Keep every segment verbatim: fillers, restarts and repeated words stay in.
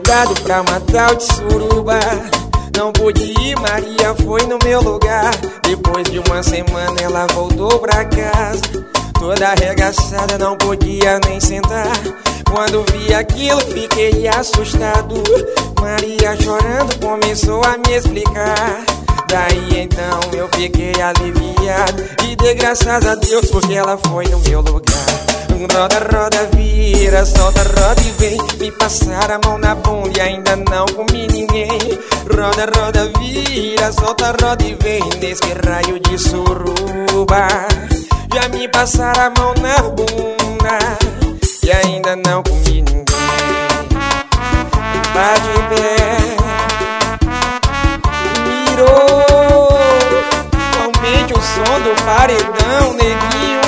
convidado pra uma tal de suruba. Não pude ir, Maria foi no meu lugar. Depois de uma semana ela voltou pra casa, toda arregaçada, não podia nem sentar. Quando vi aquilo fiquei assustado. Maria chorando começou a me explicar. Daí então eu fiquei aliviado e dei graças a Deus porque ela foi no meu lugar. Roda, roda, vira, solta, roda e vem me passar a mão na bunda e ainda não comi ninguém. Roda, roda, vira, solta, roda e vem nesse raio de suruba. Já me passar a mão na bunda e ainda não comi ninguém. Vá de pé, mirou, aumente o som do paredão, neguinho.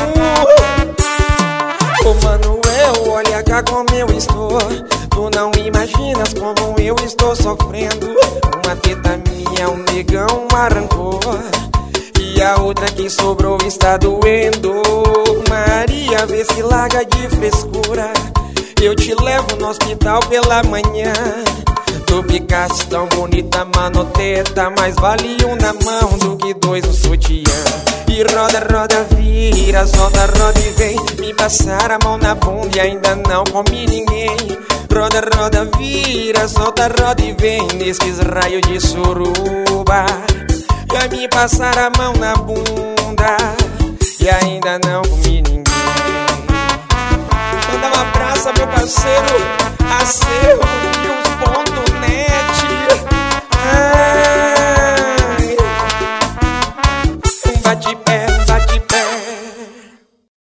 Ô Manuel, olha cá como eu estou. Tu não imaginas como eu estou sofrendo. Uma teta minha, um negão arrancou e a outra que sobrou está doendo. Maria, vê se larga de frescura, eu te levo no hospital pela manhã. Tu ficaste tão bonita, mano, teta, mais vale um na mão do que dois no sutiã. E roda, roda, vira, solta, roda e vem me passar a mão na bunda e ainda não comi ninguém. Roda, roda, vira, solta, roda e vem nesses raios de suruba. Já me passar a mão na bunda e ainda não comi ninguém. Manda um abraço, meu parceiro Acervo News ponto net. Ai, um bate-pé.